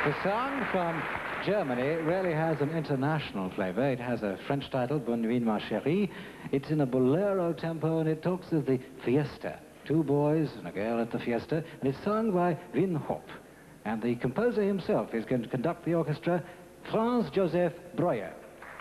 The song from Germany really has an international flavor. It has a French title, Bonne Nuit, ma chérie. It's in a bolero tempo, and it talks of the fiesta. Two boys and a girl at the fiesta, and it's sung by Wim Hof. And the composer himself is going to conduct the orchestra, Franz Joseph Breuer.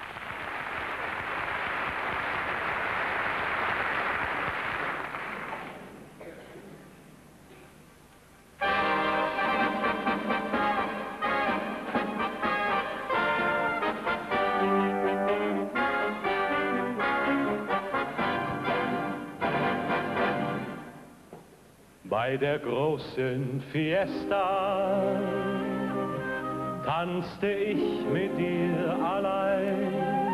Bei der großen Fiesta tanzte ich mit dir allein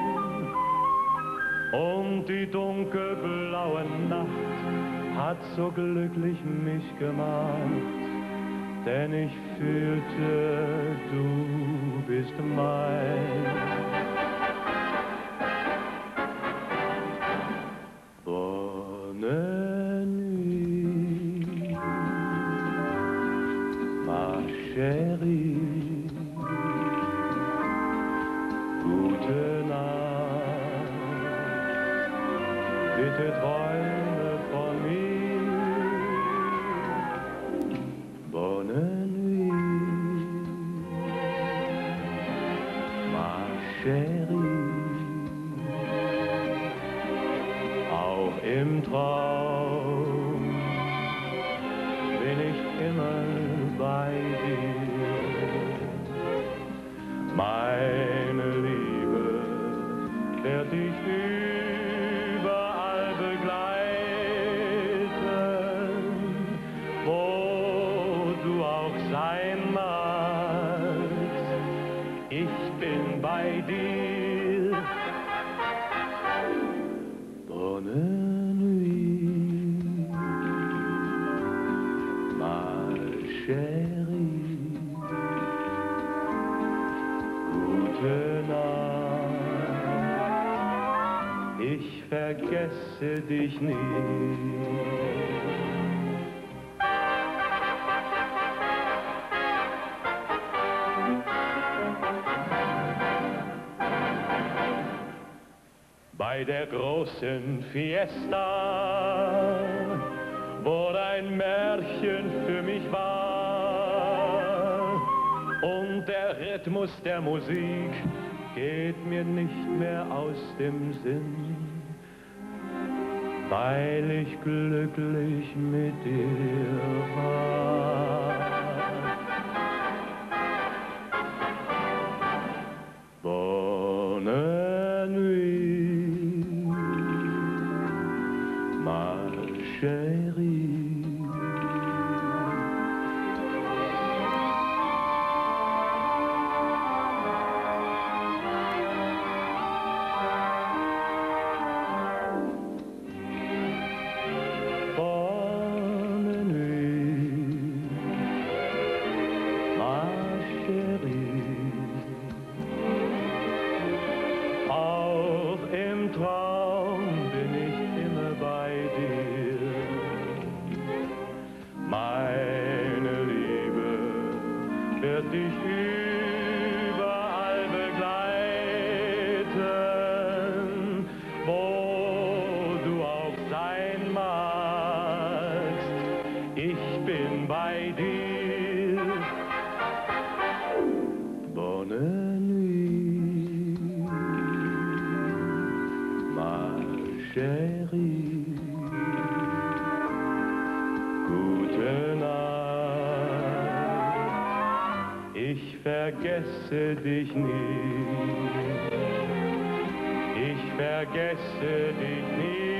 und die dunkelblaue Nacht hat so glücklich mich gemacht, denn ich fühlte, du bist mein. Chérie, gute Nacht, bitte träume von mir. Bonne nuit, ma chérie, auch im Traum bin ich immer bei dir. Meine Liebe wird dich überall begleiten, wo du auch sein magst. Ich bin bei dir. Bonne nuit, ma chérie. Gute Nacht, ich vergesse dich nie. Bei der großen Fiesta, wo dein Märchen für mich war, und der Rhythmus der Musik geht mir nicht mehr aus dem Sinn, weil ich glücklich mit dir war. Bonne nuit, ma chérie. Auch im Traum bin ich immer bei dir. Meine Liebe wird dich überall begleiten, wo du auch sein magst. Ich bin bei dir. Bonne nuit, ma chérie. Gute Nacht, ich vergesse dich nie. Ich vergesse dich nie.